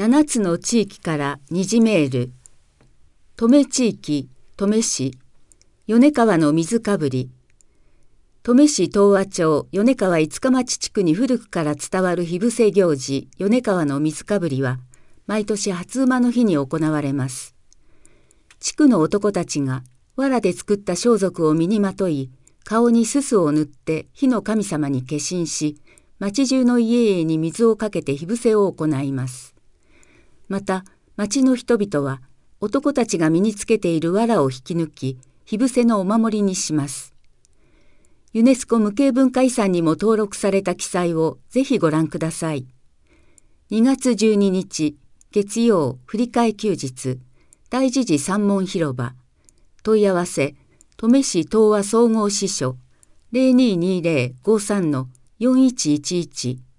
7つの地域から二次メール。登米地域、登米市、米川の水かぶり。登米市東和町米川五日町地区に古くから伝わる火伏せ行事、米川の水かぶりは、毎年初午の日に行われます。地区の男たちが、藁で作った装束を身にまとい、顔にすすを塗って火の神様に化身し、町中の家々に水をかけて火伏せを行います。また、町の人々は、男たちが身につけている藁を引き抜き、火伏せのお守りにします。ユネスコ無形文化遺産にも登録された記載をぜひご覧ください。2月12日、月曜、振り替え休日、大慈寺三門広場。問い合わせ、登米市東和総合支所 0220-53-4111